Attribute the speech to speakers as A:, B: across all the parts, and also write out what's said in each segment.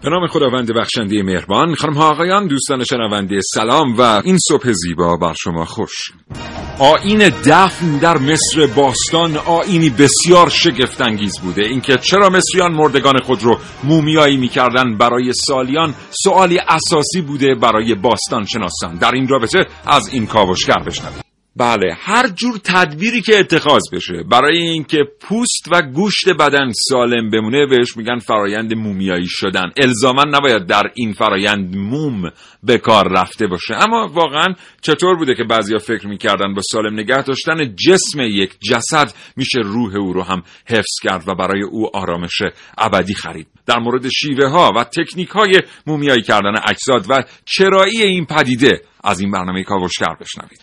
A: به نام خداوند بخشنده مهربان. خانم ها آقایان، دوستان شنونده، سلام و این صبح زیبا بر شما خوش. آیین دفن در مصر باستان آیینی بسیار شگفت‌انگیز بوده. اینکه چرا مصریان مردگان خود رو مومیایی می‌کردن برای سالیان سوالی اساسی بوده برای باستان شناسان. در این رابطه از این کاوشگر بشنوید. بله، هر جور تدبیری که اتخاذ بشه برای اینکه پوست و گوشت بدن سالم بمونه بهش میگن فرایند مومیایی شدن. الزاما نباید در این فرایند موم به کار رفته باشه، اما واقعا چطور بوده که بعضیا فکر میکردن با سالم نگه داشتن جسم یک جسد میشه روح او رو هم حفظ کرد و برای او آرامش ابدی خرید. در مورد شیوه ها و تکنیک های مومیایی کردن اجساد و چرایی این پدیده از این برنامه کاوشگر بشنوید.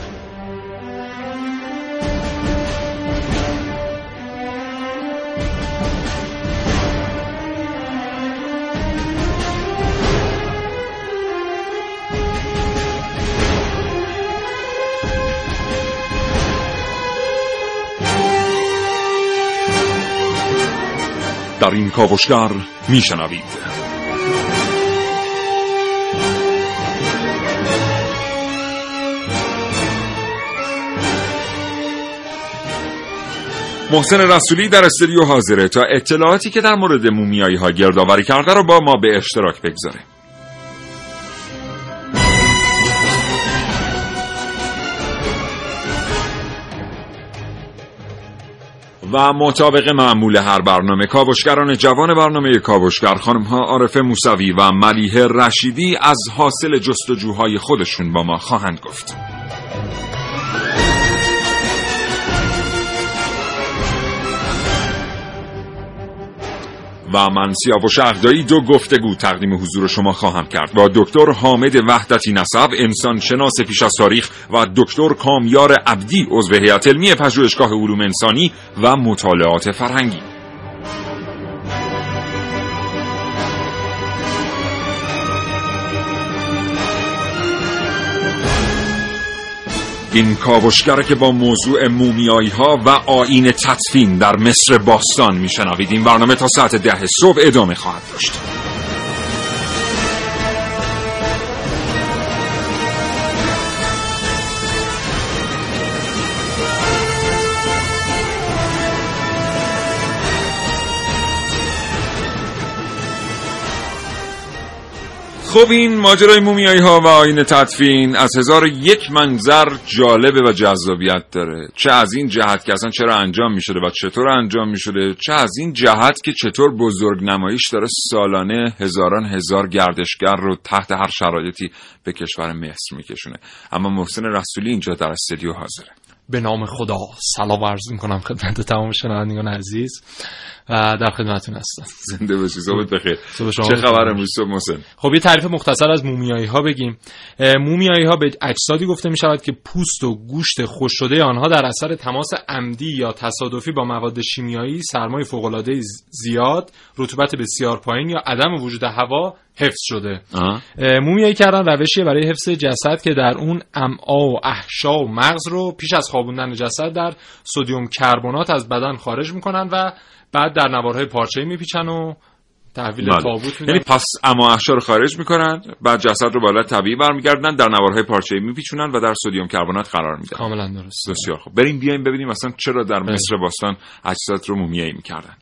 A: در این کاوشگر میشنوید محسن رسولی در استودیو حاضره تا اطلاعاتی که در مورد مومیایی ها گردآوری کرده رو با ما به اشتراک بگذاره. و مطابق معمول هر برنامه، کاوشگران جوان برنامه کاوشگر، خانم‌ها عارفه موسوی و ملیحه رشیدی، از حاصل جستجوهای خودشون با ما خواهند گفت. و من سیاوش اغدایی دو گفتگو تقدیم حضور شما خواهم کرد با دکتر حامد وحدتی نسب، انسان شناس پیش از تاریخ، و دکتر کامیار عبدی، عضو هیئت علمی پژوهشگاه علوم انسانی و مطالعات فرهنگی. این کاوشگر که با موضوع مومیایی ها و آیین تدفین در مصر باستان میشنوید. این برنامه تا ساعت 10 صبح ادامه خواهد داشت. خب، این ماجرای مومیایی ها و آیین تدفین از 1001 منظر جالبه و جذابیت داره. چه از این جهت که اصلا چرا انجام می شده و چطور انجام می شده، چه از این جهت که چطور بزرگ نمایش داره سالانه هزاران هزار گردشگر رو تحت هر شرایطی به کشور مصر می کشونه. اما محسن رسولی اینجا در استودیو حاضره.
B: به نام خدا سلام عرض میکنم خدمت تمام شنوندگان عزیز و در خدمتتون هستم.
A: زنده باشی، صبحت بخیر. چه خبر امروز صبح محسن؟
B: خب، یه تعریف مختصر از مومیایی ها بگیم. مومیایی ها به اجسادی گفته می شود که پوست و گوشت خشک شده آنها در اثر تماس عمدی یا تصادفی با مواد شیمیایی، سرمای فوق العاده زیاد، رطوبت بسیار پایین یا عدم وجود هوا حفظ شده. مومیایی کردن روشیه برای حفظ جسد که در اون امعا و احشا و مغز رو پیش از خوابوندن جسد در سدیم کربنات از بدن خارج میکنن و بعد در نوارهای پارچه‌ای میپیچن و تحویل تابوت میدن.
A: یعنی پس اما احشا رو خارج میکنن، بعد جسد رو بالا طبیعی برمیگردن، در نوارهای پارچه‌ای میپیچونن و در سدیم کربنات قرار میدن.
B: کاملا درست.
A: بسیار خوب، بریم بیایم ببینیم اصلا چرا در مصر باستان اجساد رو مومیایی میکردن.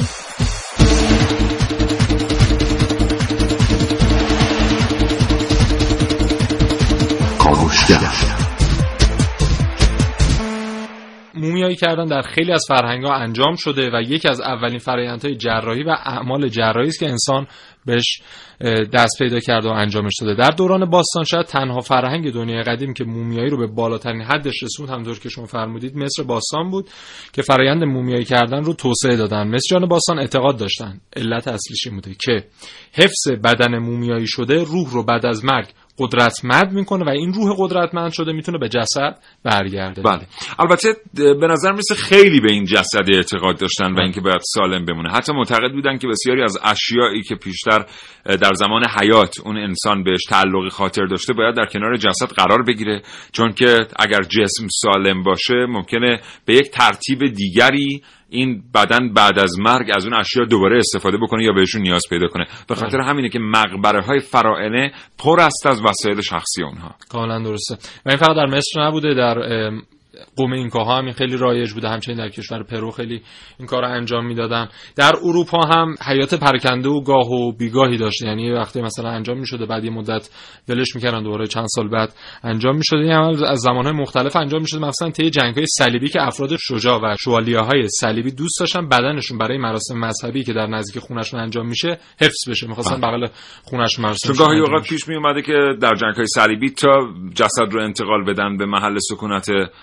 B: مومیایی کردن در خیلی از فرهنگ‌ها انجام شده و یکی از اولین فرآیندهای جراحی و اعمال جراحی است که انسان بهش دست پیدا کرده و انجامش داده. در دوران باستان شاید تنها فرهنگ دنیای قدیم که مومیایی رو به بالاترین حدش رسوند، همونطور که شما فرمودید، مصر باستان بود که فرآیند مومیایی کردن رو توسعه دادن. مصریان باستان اعتقاد داشتن علت اصلیش این بوده که حفظ بدن مومیایی شده روح رو بعد از مرگ قدرتمند میکنه و این روح قدرتمند شده میتونه به جسد برگرده.
A: بله، البته به نظر میسه خیلی به این جسد اعتقاد داشتن و اینکه باید سالم بمونه. حتی معتقد بودن که بسیاری از اشیایی که پیشتر در زمان حیات اون انسان بهش تعلق خاطر داشته باید در کنار جسد قرار بگیره، چون که اگر جسم سالم باشه ممکنه به یک ترتیب دیگری این بدن بعد از مرگ از اون اشیا دوباره استفاده بکنه یا بهشون نیاز پیدا کنه. به خاطر همینه که مقبره‌های فراعنه پر است از وسایل شخصی اونها.
B: کاملا درسته. و این فقط در مصر نبوده، در قوم اینکاها هم خیلی رایج بوده، همچنین در کشور پرو خیلی این کارو انجام میدادن. در اروپا هم حیات پراکنده و گاه و بیگاهی داشته، یعنی وقتی مثلا انجام میشده بعد یه مدت ولش میکردن دوباره چند سال بعد انجام میشده. این عمل از زمانهای مختلف انجام میشده، مثلا طی جنگ‌های صلیبی که افراد شجاع و شوالیه‌های صلیبی دوست داشتن بدنشون برای مراسم مذهبی که در نزدیک خونه‌شون انجام میشه حفظ بشه، می‌خواستن بغل خونه‌شون مراسم.
A: چون گاهی اوقات پیش می اومده که در جنگ‌های صلیبی تا جسد رو انتقال بدن به محل سکونت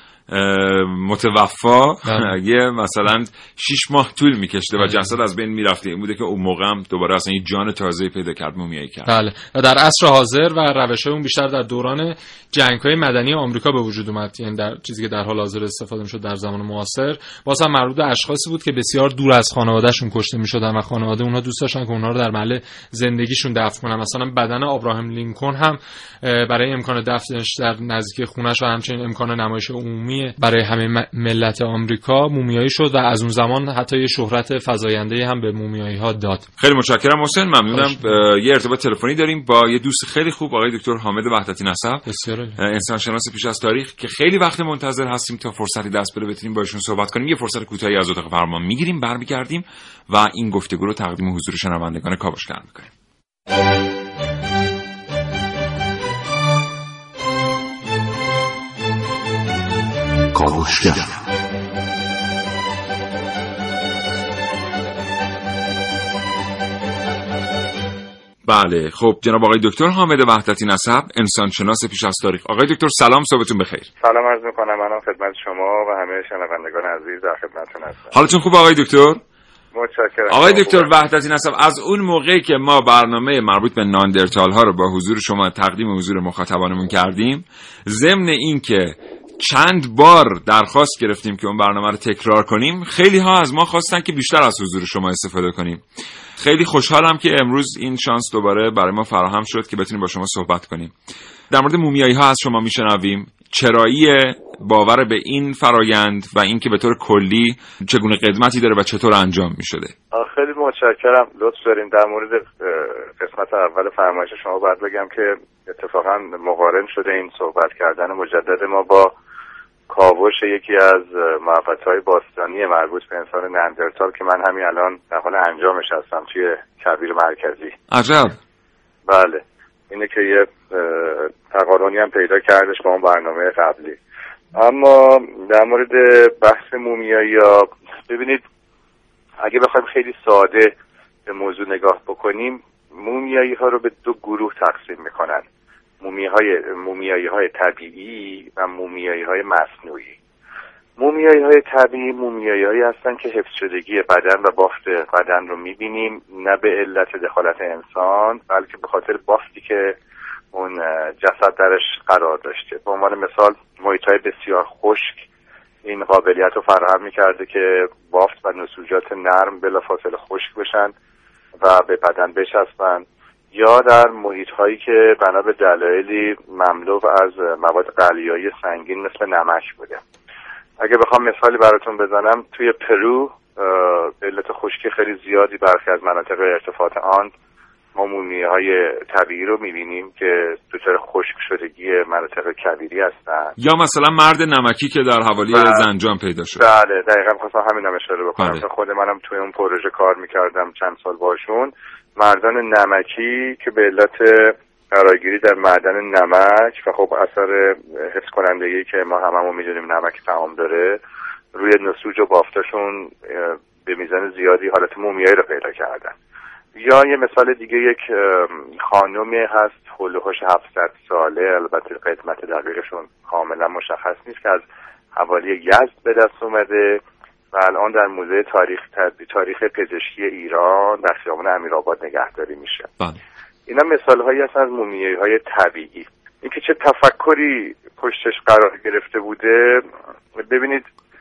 A: متوفا یه مثلا 6 ماه طول میکشده و جسد از بین میرفته. این بوده که اون موقع هم دوباره اصلا یه جان تازه پیدا کرد، مومیایی کرد.
B: بله. و در عصر حاضر و روش‌های اون بیشتر در دوران جنگ‌های مدنی آمریکا به وجود اومد، یعنی در چیزی که در حال حاضر استفاده می‌شد در زمان معاصر باز هم مربوط به اشخاصی بود که بسیار دور از خانواده‌شون کشته می‌شدن و خانواده اونها دوست داشتن که اونها رو در محل زندگیشون دفن کنن. مثلا بدن ابراهام لینکلن هم برای امکان دفنش در نزدیک خونه‌ش و همچنین امکان نمایش عمومی برای همه ملت آمریکا مومیایی شد و از اون زمان حتی یه شهرت فزاینده هم به مومیایی ها داد.
A: خیلی متشکرم حسین، ممنونم. یه ارتباط تلفنی داریم با یه دوست خیلی خوب، آقای دکتر حامد وحدتی نسب، انسان شناس پیش از تاریخ، که خیلی وقت منتظر هستیم تا فرصتی دست بده بتونیم باشون صحبت کنیم. یه فرصت کوتاهی از اتاق فرمان میگیریم، برمیگردیم و این گفتگو رو تقدیم حضور شنوندگان کاوشگر میکنیم. کاوشگر. بله، خب جناب آقای دکتر حامد وحدتی نسب، انسان شناس پیش از تاریخ. آقای دکتر سلام، صبحتون بخیر.
C: سلام عرض میکنم، منم خدمت شما و همه شنوندگان عزیز در خدمتتون هستم.
A: حالتون خوبه آقای دکتر؟
C: متشکرم.
A: آقای دکتر وحدتی نسب، از اون موقعی که ما برنامه مربوط به ناندرتال ها رو با حضور شما تقدیم حضور مخاطبانمون کردیم، ضمن این که چند بار درخواست گرفتیم که اون برنامه رو تکرار کنیم، خیلی ها از ما خواستن که بیشتر از حضور شما استفاده کنیم. خیلی خوشحالم که امروز این شانس دوباره برای ما فراهم شد که بتونیم با شما صحبت کنیم. در مورد مومیایی ها از شما میشنویم، چرایی باور به این فرایند و اینکه به طور کلی چگونه قدمتی داره و چطور انجام میشده.
C: خیلی متشکرم، لطف دارین. در مورد قسمت اول فرمایش شما باید بگم که اتفاقا مقارن شده این صحبت کردن مجدد ما با کاوش یکی از محوطه‌های باستانی مربوط به انسان ناندرتال که من همین الان در حال انجامش هستم توی کبیر مرکزی.
A: عجب.
C: بله، اینه که یه تقارنی هم پیدا کردش با اون برنامه قبلی. اما در مورد بحث مومیایی ها، ببینید اگه بخوایم خیلی ساده به موضوع نگاه بکنیم، مومیایی ها رو به دو گروه تقسیم میکنن: مومیایی های طبیعی و مومیایی های مصنوعی. مومیایی های طبیعی مومیایی هایی هستن که حفظ شدگی بدن و بافت بدن رو میبینیم، نه به علت دخالت انسان بلکه به خاطر بافتی که اون جسد درش قرار داشته. به عنوان مثال محیط‌های بسیار خشک این قابلیت رو فراهم می‌کرده که بافت و نسوجات نرم بلافاصله خشک بشن و به بدن بچسبن، یا در محیط‌هایی که بنا به دلایلی مملو از مواد قلیایی سنگین مثل نمک بوده. اگه بخوام مثالی براتون بزنم، توی پرو به علت خشکی خیلی زیادی برخی از مناطق ارتفاعات آن ما مومیایی طبیعی رو می‌بینیم که دچار خشک شدگی مناطق کبیری هستن.
A: یا مثلا مرد نمکی که در حوالی زنجان پیدا شد.
C: بله، دقیقاً خواستم همینم اشاره بکنم که خود منم توی اون پروژه کار می‌کردم چند سال باشون. مردان نمکی که به علت قرارگیری در معدن نمک و خب اثر حفظ کنندگی که ما هممون می‌دونیم نمک طعام داره، روی نسوج و بافتشون به میزان زیادی حالت مومیایی رو پیدا کردن. یا یه مثال دیگه، یک خانومی هست حول و حوش 700 ساله، البته قدمت دقیقشون کاملا مشخص نیست، که از حوالی یزد به دست اومده و الان در موزه تاریخ پزشکی ایران در خیابان امیرآباد نگهداری میشه. اینا مثال هایی هستن از مومیایی های طبیعی. اینکه چه تفکری پشتش قرار گرفته بوده، ببینید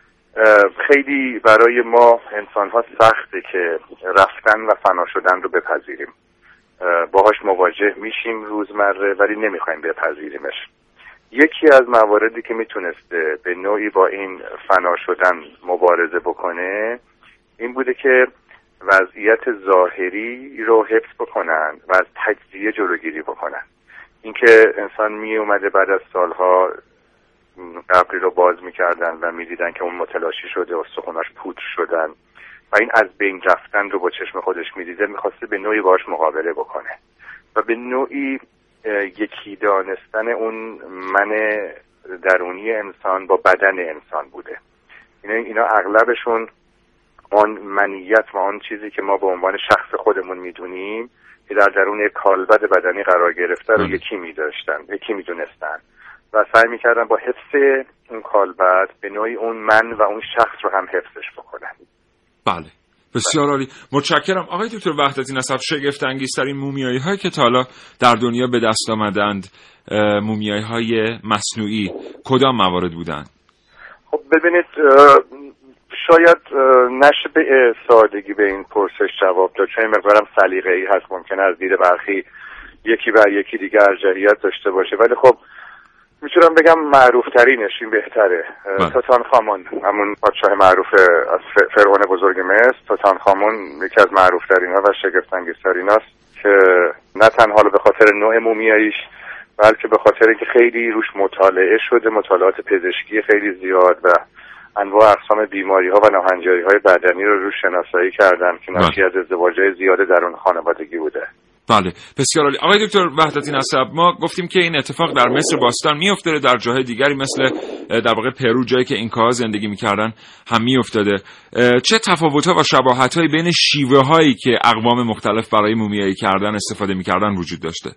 C: خیلی برای ما انسان ها سخته که رفتن و فنا شدن رو بپذیریم. باهاش مواجه میشیم روزمره ولی نمیخوایم بپذیریمش. یکی از مواردی که میتونسته به نوعی با این فنا شدن مبارزه بکنه این بوده که وضعیت ظاهری رو حفظ بکنن و از تجزیه جلوگیری بکنن. اینکه انسان می اومده بعد از سالها قبری رو باز میکردن و میدیدن که اون متلاشی شده، استخوناش پودر شدن و این از بین رفتن رو با چشم خودش میدیده، میخواسته به نوعی باهاش مقابله بکنه و به نوعی یکی دانستن اون من درونی انسان با بدن انسان بوده. اینا اغلبشون آن منیت و آن چیزی که ما به عنوان شخص خودمون میدونیم که در درون کالبد بدنی قرار گرفته رو یکی میدونستن و سعی میکردن با حفظ اون کالبد به نوعی اون من و اون شخص رو هم حفظش بکنن.
A: بله، بسیار عالی. متشکرم آقای دکتر وحدتی نسب. شگفت انگیزترین مومیایی هایی که تا حالا در دنیا به دست آمدند مومیایی های مصنوعی کدام موارد بودند؟
C: خب ببینید، شاید نشه به سادگی به این پرسش جواب داد، چون این مقدارم سلیقه‌ای هست، ممکنه از دید برخی یکی بر یکی دیگه ارجحیت داشته باشه، ولی خب میتونم بگم معروف ترینش این بهتره. توتانخامون، همون پادشاه معروف از فرعون بزرگ مصر. توتانخامون یکی از معروف ترین ها و شگفت انگیز ترین هست که نه تنها به خاطر نوع مومیاییش بلکه به خاطر اینکه خیلی روش مطالعه شده، مطالعات پزشکی خیلی زیاد و انواع اقسام بیماری ها و ناهنجاری های بدنی رو روش شناسایی کردن که ناشی از ازدواج‌های زیاده در اون خانوادگی بوده.
A: بله، بسیار عالی. آقای دکتر وحدتی نسب، ما گفتیم که این اتفاق در مصر باستان میافتاده، در جاهای دیگری مثل در واقع پرو، جایی که اینکاها زندگی میکردن، هم میافتاده. چه تفاوت‌ها و شباهت‌هایی بین شیوه‌هایی که اقوام مختلف برای مومیایی کردن استفاده میکردن وجود داشته؟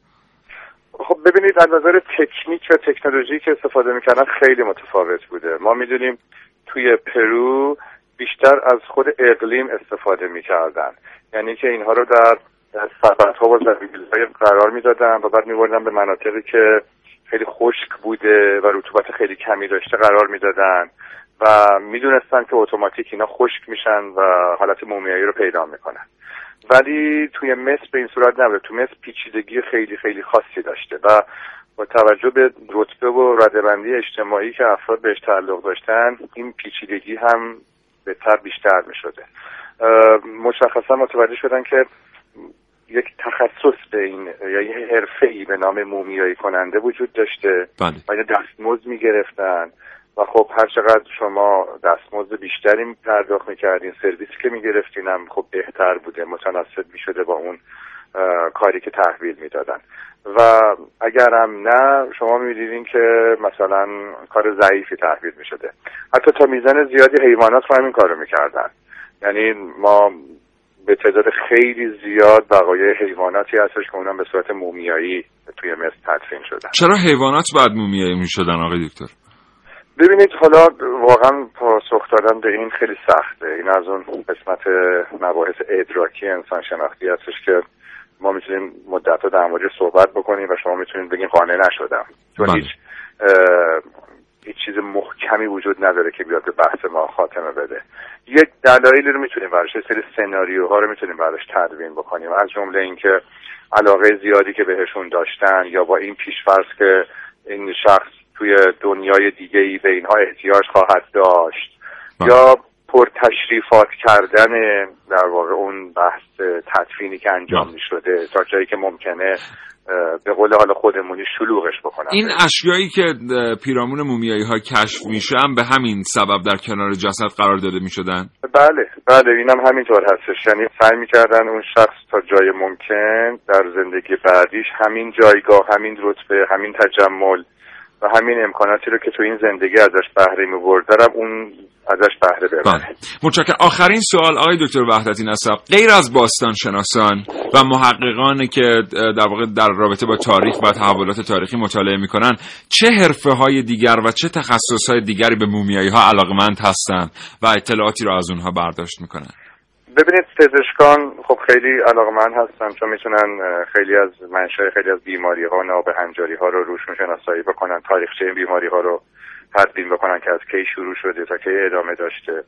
C: خب ببینید، از نظر تکنیک و تکنولوژی که استفاده میکردن خیلی متفاوت بوده. ما میدونیم توی پرو بیشتر از خود اقلیم استفاده میکردن، یعنی که اینها رو در سبدها و زمین‌های قرار میدادن و بعد میبردن به مناطقی که خیلی خشک بوده و رطوبت خیلی کمی داشته قرار میدادن و میدونستن که اتوماتیک اینا خشک میشن و حالت مومیایی رو پیدا میکنن. ولی توی مصر به این صورت نبوده. تو مصر پیچیدگی خیلی خیلی خاصی داشته و با توجه به رتبه و رده‌بندی اجتماعی که افراد بهش تعلق داشتن، این پیچیدگی هم بهتر بیشتر میشده. مشخصا متوجه شدن که یک تخصص به این یا یک حرفه‌ای به نام مومیایی کننده وجود داشته و اینا دستمزد میگرفتن و خب هر چقدر شما دستمزد بیشتری پرداخت میکردین، سرویسی که میگرفتین هم خب بهتر بوده، متناسب میشده با اون کاری که تحویل میدادن. و اگرم نه، شما میدیدین که مثلا کار ضعیفی تحویل میشده. حتی تا میزان زیادی حیوانات رو همین کارو میکردن. یعنی ما به تعداد خیلی زیاد بقایای حیواناتی هستش که اونم به صورت مومیایی توی مصر تدفین شدن.
A: چرا حیوانات باید مومیایی میشدن آقای دکتر؟
C: ببینید، حالا واقعا پاسخ دادن به این خیلی سخته. این از اون قسمت مباحث ادراکی انسان شناختی هستش که ما میتونیم مدت‌ها در موردش صحبت بکنیم و شما میتونید بگین قانع نشدم، چون هیچ چیز محکمی وجود نداره که بیاد به بحث ما خاتمه بده. یک دلایلی رو میتونیم براش، یه سری سناریوها رو میتونیم براش تدوین بکنیم، از جمله اینکه علاقه زیادی که بهشون داشتن یا با این پیش‌فرض که این شخص توی دنیای دیگه‌ای به اینها احتیاج خواهد داشت یا پرتشریفات کردن در واقع اون بحث تدفینی که انجام می‌شده تا جایی که ممکنه به قول حال خودمونی شلوغش بکنن.
A: این اشیایی که پیرامون مومیایی ها کشف میشن به همین سبب در کنار جسد قرار داده میشدن؟
C: بله اینم همینطور هستش. یعنی سعی میکردن اون شخص تا جای ممکن در زندگی بعدیش همین جایگاه، همین رتبه، همین تجمل و همین امکاناتی رو که تو این زندگی ازش بهره می‌بردن اون ازش بهره ببره.
A: متشکرم. آخرین سوال آقای دکتر وحدتی نسب، غیر از باستان شناسان و محققانی که در واقع در رابطه با تاریخ و تحولات تاریخی مطالعه میکنن، چه حرفه‌های دیگر و چه تخصص‌های دیگری به مومیایی‌ها علاقمند هستند و اطلاعاتی رو از اونها برداشت میکنن؟
C: ببینید، پزشکان خب خیلی علاقمند هستن چون میتونن خیلی از منشأ خیلی از بیماری‌ها و نابهنجاری‌ها رو روشون شناسایی بکنن، تاریخچه این بیماری‌ها رو تدوین بکنن که از کی شروع شده تا کی ادامه داشته.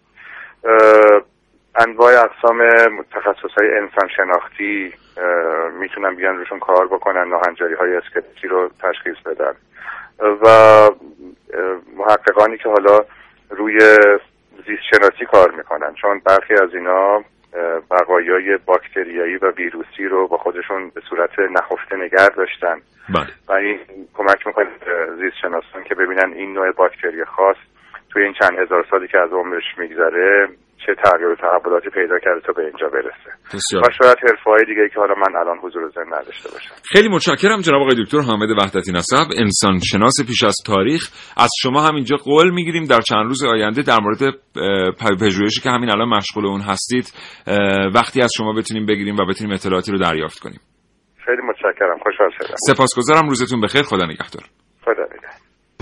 C: انواع اقسام تخصص‌های انسان شناختی میتونن بیان روشون کار بکنن، ناهنجاری‌های اسکلتی رو تشخیص بدن و محققانی که حالا روی زیست شناسی کار میکنن، چون برخی از اینا بقایای باکتریایی و ویروسی رو با خودشون به صورت نهفته نگه داشتن و این کمک میکنه زیست شناسان که ببینن این نوع باکتری خاص توی این چند هزار سالی که از عمرش میگذره چه تغییر و تحولاتی پیدا کرده تا به اینجا برسه. و شاید حرفه‌های دیگه که حالا من الان حضور ذهن نداشته باشم.
A: خیلی متشکرم جناب آقای دکتر حامد وحدتی نسب، انسان شناس پیش از تاریخ. از شما همینجا قول میگیریم در چند روز آینده در مورد پژوهشی که همین الان مشغول اون هستید وقتی از شما بتونیم بگیریم و بتونیم اطلاعاتی رو دریافت کنیم.
C: خیلی متشکرم، خوشحال شدم.
A: سپاسگزارم، روزتون بخیر، خدا نگهدار.
C: خدا نگهدار.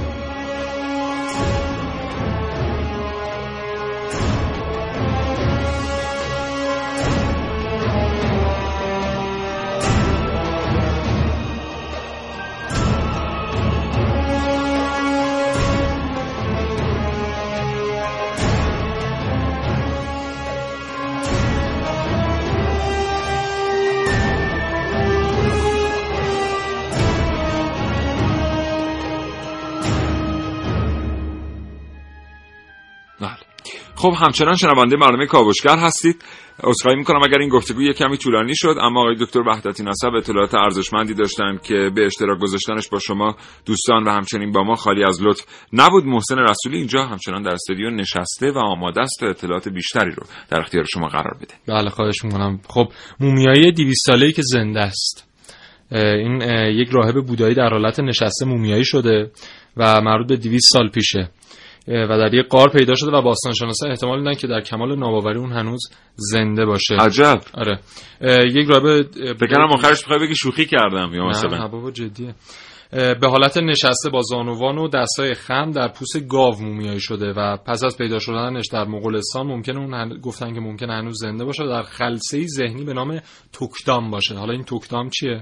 A: خب همچنان شنونده برنامه کاوشگر هستید. عذرخواهی میکنم اگر این گفتگو یک کمی طولانی شد، اما آقای دکتر وحدتی نسب اطلاعات ارزشمندی داشتن که به اشتراک گذاشتنش با شما دوستان و همچنین با ما خالی از لطف نبود. محسن رسولی اینجا همچنان در استودیو نشسته و آماده است تا اطلاعات بیشتری رو در اختیار شما قرار بده.
B: بله خواهش میکنم. خب مومیایی 200 ساله‌ای که زنده است، این یک راهب بودایی در حالت نشسته مومیایی شده و مربوط به 200 سال پیشه و در یک غار پیدا شده و باستانشناسا احتمال میدن که در کمال ناباوری اون هنوز زنده باشه.
A: عجب.
B: آره. یک راهب
A: بگم آخرش میخوای بگی شوخی کردم یا مثلا؟
B: نه بابا جدیه. به حالت نشسته با زانوان و دستای خم در پوست گاو مومیایی شده و پس از پیدا شدنش در مغولستان ممکنه اون گفتن که ممکنه هنوز زنده باشه، در خلسه‌ای ذهنی به نام توکدام باشه. حالا این توکدام چیه؟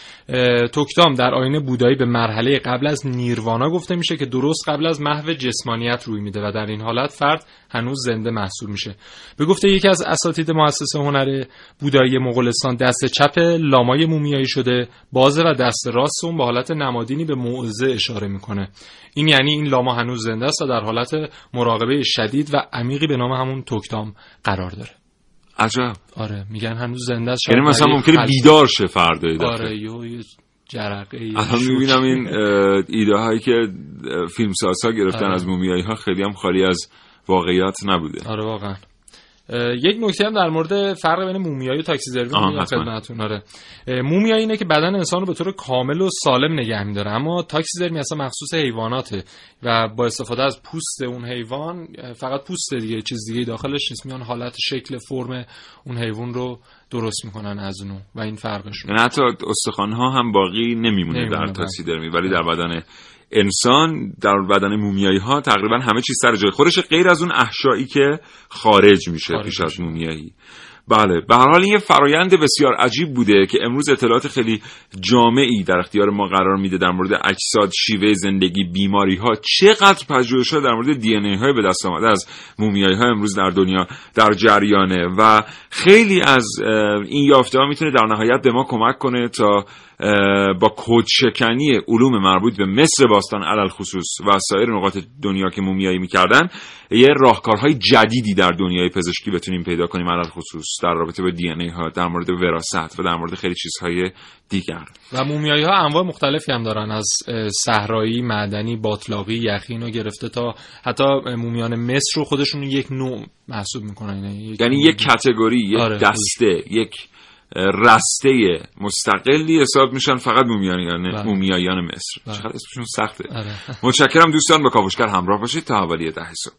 B: توکدام در آیین بودایی به مرحله قبل از نیروانا گفته میشه که درست قبل از محو جسمانیت روی میده و در این حالت فرد هنوز زنده محسوب میشه. به گفته یکی از اساتید مؤسسه هنر بودایی مغولستان، دست چپ لامای مومیایی شده بازه و دست راست اون به حالت نمادینی به موعظه اشاره میکنه. این یعنی این لاما هنوز زنده است و در حالت مراقبه شدید و عمیقی به نام همون توکدام قرار داره.
A: عجب.
B: آره میگن هنوز زنده است.
A: یعنی مثلا ممکنه بیدار شه فردا.
B: آره یه جرقه.
A: الان میبینم این ایده هایی که فیلمسازها گرفتن از مومیایی ها خیلی هم خالی از واقعیت نبوده.
B: آره واقعا. یک نکته هم در مورد فرق بین مومیایی و تاکسیدرمی میگم خدمتتون. آره مومیایی اینه که بدن انسان رو به طور کامل و سالم نگه می‌داره، اما تاکسیدرمی اصلا مخصوص حیواناته و با استفاده از پوست اون حیوان، فقط پوست دیگه، چیز دیگه داخلش نیست، میان حالت شکل فرم اون حیوان رو درست میکنن از اون و این فرقش.
A: یعنی حتی استخوان‌ها هم باقی نمیمونه در تاکسیدرمی، ولی در بدن انسان، در بدن مومیایی ها تقریبا همه چیز سر جای خودشه غیر از اون احشایی که خارج میشه پیش از مومیایی. بله، به هر حال این یه فرایند بسیار عجیب بوده که امروز اطلاعات خیلی جامعی در اختیار ما قرار میده در مورد اجساد، شیوه زندگی، بیماری ها. چقدر پژوهش‌ها در مورد دی ان ای های به دست آمده از مومیایی ها امروز در دنیا در جریانه و خیلی از این یافته‌ها میتونه در نهایت به ما کمک کنه تا با کدشکنی علوم مربوط به مصر باستان علل خصوص و سایر نقاط دنیا که مومیایی میکردن یه راهکارهای جدیدی در دنیای پزشکی بتونیم پیدا کنیم، علل خصوص در رابطه با دی ان ای ها، در مورد وراثت و در مورد خیلی چیزهای دیگر.
B: و مومیایی ها انواع مختلفی هم دارن، از صحرایی، معدنی، باطلاقی، یخی گرفته تا حتی مومیان مصر رو خودشون یک نوع محسوب میکنن.
A: یعنی یک کاتگوری، یک دسته، یک رسته مستقلی حساب میشن فقط مومیایان مصر. چقدر اسمشون سخته. متشکرم دوستان، با کاوشگر همراه باشید تا حوالی 10 صبح.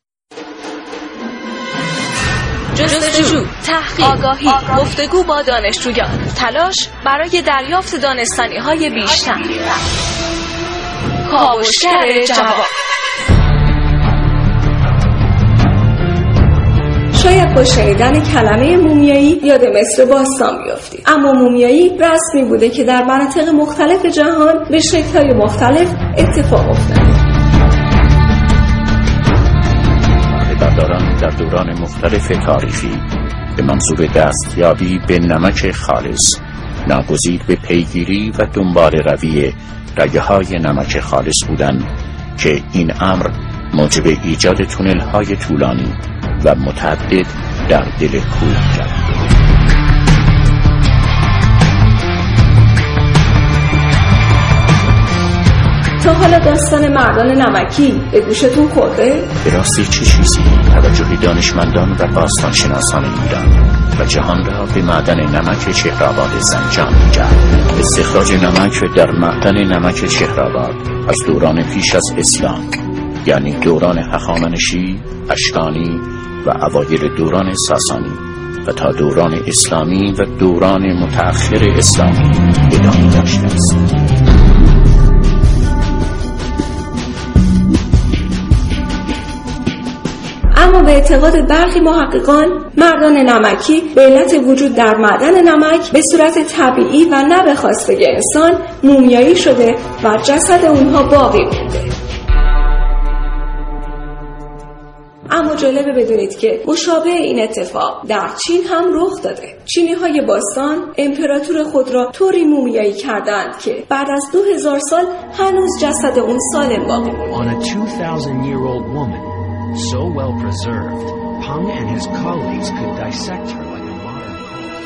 D: جستجو، تحقیق، آگاهی، گفتگو با دانشجویان، تلاش برای دریافت دانستنی‌های بیشتر. کاوشگر جواب.
E: شاید با شنیدن کلمه مومیایی یاد مصر باستان بیافتید، اما مومیایی رسمی بوده که در مناطق مختلف جهان به شکل‌های مختلف اتفاق افتاده.
F: برداران در دوران مختلف تاریخی به منظور دستیابی به نمک خالص ناگزیر به پیگیری و دنبال روی رگه‌های نمک خالص بودند که این امر موجب ایجاد تونل‌های طولانی و متعدد در دل کوه جوید.
E: تا حالا داستان مردان نمکی به گوشتون خورده؟
F: به راستی چه چیزی توجه دانشمندان و باستانشناسان ایران و جهان را به معدن نمک چهرآباد زنجان می‌جلب؟ استخراج نمک در معدن نمک چهرآباد از دوران پیش از اسلام، یعنی دوران هخامنشی، اشکانی و اوایل دوران ساسانی و تا دوران اسلامی و دوران متأخر اسلامی ادامه داشته است.
E: اما به اعتقاد برخی محققان مردان نمکی به علت وجود در معدن نمک به صورت طبیعی و نه به خواستگی انسان مومیایی شده و جسد اونها باقی مونده. اما جالبه بدونید که مشابه این اتفاق در چین هم رخ داده. چینی‌های باستان امپراتور خود را طوری مومیایی کردند که بعد از 2000 سال هنوز جسد اون سالم باقی مونده.
G: So well preserved, Peng and his colleagues could dissect her like a modern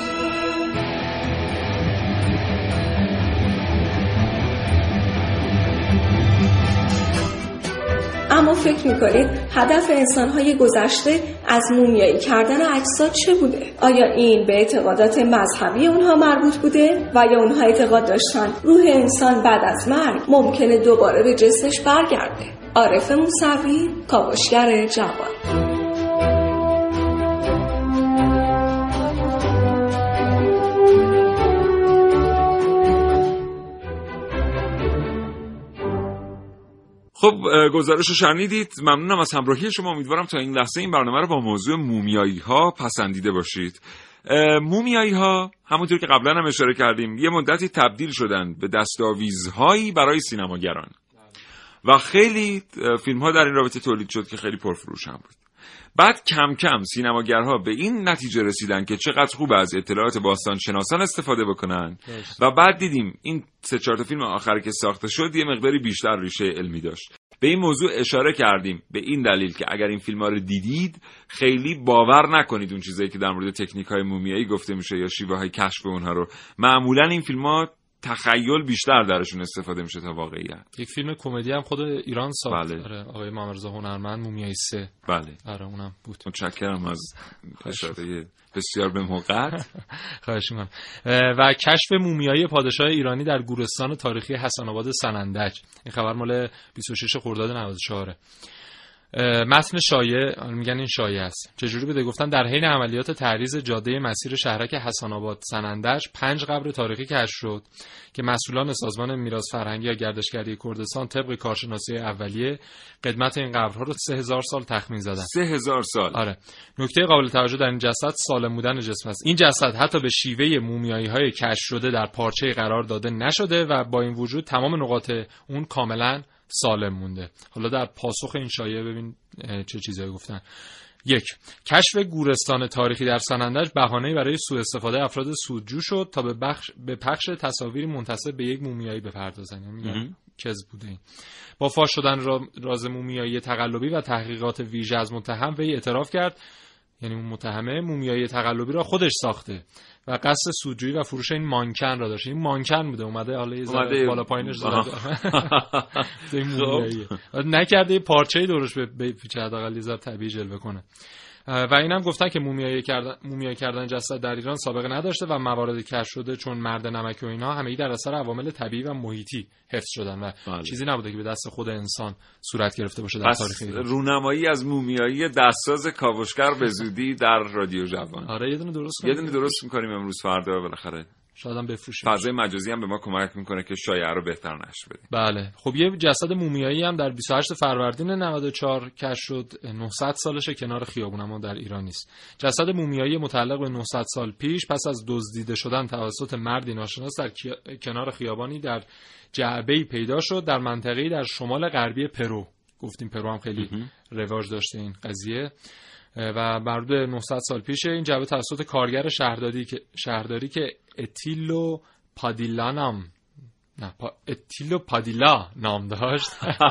G: corpse.
E: اما فکر میکنید هدف انسان‌های گذشته از مومیایی کردن اجساد چه بوده؟ آیا این به اعتقادات مذهبی اونها مربوط بوده و یا اونها اعتقاد داشتن روح انسان بعد از مرگ ممکنه دوباره به جسمش برگرده؟ عارف موسوی، کاوشگر جوان.
A: خب گزارش رو شنیدید. ممنونم از همراهی شما. امیدوارم تا این لحظه این برنامه رو با موضوع مومیایی ها پسندیده باشید. مومیایی ها همونطور که قبلا هم اشاره کردیم یه مدتی تبدیل شدن به دستاویزهایی برای سینماگران و خیلی فیلم ها در این رابطه تولید شد که خیلی پرفروش هم بود. بعد کم کم سینماگرها به این نتیجه رسیدن که چقدر خوب از اطلاعات باستان شناسان استفاده بکنن و بعد دیدیم این 3-4 فیلم آخری که ساخته شد یه مقداری بیشتر ریشه علمی داشت. به این موضوع اشاره کردیم به این دلیل که اگر این فیلم‌ها رو دیدید خیلی باور نکنید اون چیزایی که در مورد تکنیک‌های مومیایی گفته میشه یا شیوه‌های کشف اونها رو. معمولاً این فیلم‌ها تخیل بیشتر درشون استفاده میشه تا واقعیت.
B: یک فیلم کمدی هم خود ایران ساخت.
A: بله.
B: آره آقای محمد رضا هنرمند مومیایی 3.
A: بله.
B: آره اونم بود.
A: متشکرم از اشاره بسیار به موقع.
B: خواهش می‌کنم. و کشف مومیایی پادشاه ایرانی در گورستان تاریخی حسن آباد سنندج. این خبر مال 26 خرداد 94. متن شایعه میگن این شایعه است. چجوری بوده؟ گفتن در حین عملیات تعریض جاده مسیر شهرک حسن آباد سنندج 5 قبر تاریخی کشف شد که مسئولان سازمان میراث فرهنگی و گردشگری کردستان طبق کارشناسی اولیه قدمت این قبرها رو 3000 سال تخمین زدن.
A: 3000 سال.
B: آره. نکته قابل توجه در این جسد سالم بودن جسم است. این جسد حتی به شیوه مومیایی‌های کشف شده در پارچه قرار داده نشده و با این وجود تمام نقاط اون کاملا سالم مونده. حالا در پاسخ این شایعه ببین چه چیزایی گفتن. 1. کشف گورستان تاریخی در سنندج بهانه‌ای برای سوء استفاده افراد سودجو شد تا به پخش تصاویری منتسب به یک مومیایی بپردازن. یعنی کذب بوده این. با فاش شدن راز مومیایی تقلبی و تحقیقات ویژه از متهم وی اعتراف کرد، یعنی اون متهمه مومیایی تقلبی را خودش ساخته و قصد سودجویی و فروش این مانکن را داشت. این مانکن بوده، اومده حالا یه ذره بالا پایینش زده. این مومیایی نکرده پارچه‌ای دورش به پیچه حداقل یه ذره طبیعی جلوه کنه. و اینم گفتن که مومیایی کردن جسد در ایران سابقه نداشته و موارد کشف شده چون مرد نمک و اینها همگی در اثر عوامل طبیعی و محیطی حفظ شدن و چیزی نبوده که به دست خود انسان صورت گرفته باشه در تاریخ ایران.
A: رونمایی از مومیایی دستساز کاوشگر به زودی در رادیو جوان.
B: آره یه دونه درست
A: می‌کنیم امروز فردا بالاخره.
B: شاید هم بفروشیم.
A: فضای مجازی هم به ما کمک میکنه که شایعه رو بهتر نشر بدیم.
B: بله. خب یه جسد مومیایی هم در 28 فروردین 94 کشف شد. 900 سالشه، کنار خیابون، اما در ایران نیست. جسد مومیایی متعلق به 900 سال پیش پس از دزدیده شدن توسط مردی ناشناس در کنار خیابانی در جعبه‌ای پیدا شد در منطقه‌ای در شمال غربی پرو. گفتیم پرو هم خیلی رواج داشته این قضیه. و مربوط به 900 سال پیشه. این جعبه توسط کارگر شهرداری که اتیلو پادیلانام نه اتیلو پادیلا نام داشت.